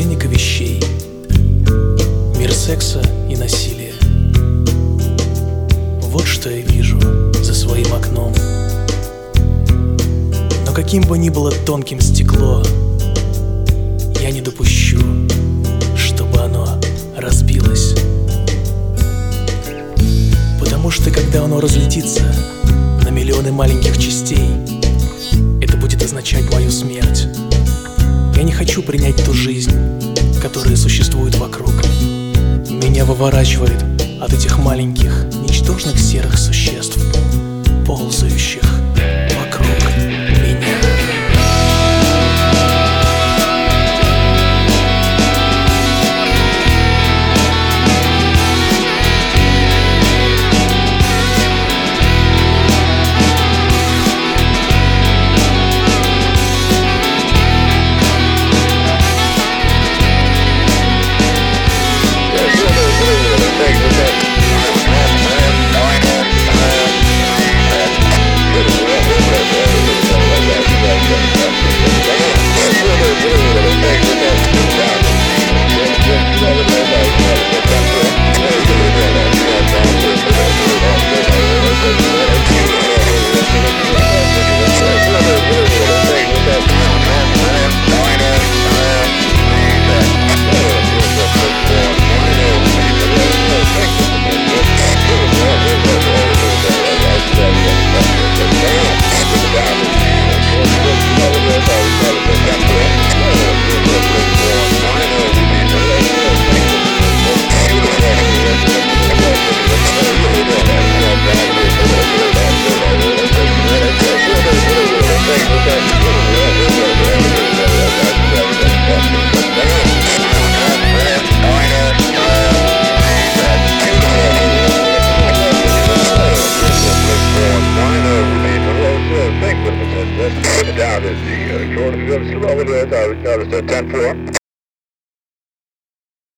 денег и вещей, мир секса и насилия. Вот что я вижу за своим окном. Но каким бы ни было тонким стекло, я не допущу, чтобы оно разбилось. Потому что когда оно разлетится на миллионы маленьких частей, это будет означать мою смерть. Я не хочу принять ту жизнь, которая существует вокруг. Меня выворачивает от этих маленьких, ничтожных серых существ, ползающих вокруг меня. Down is the short of the 10-4.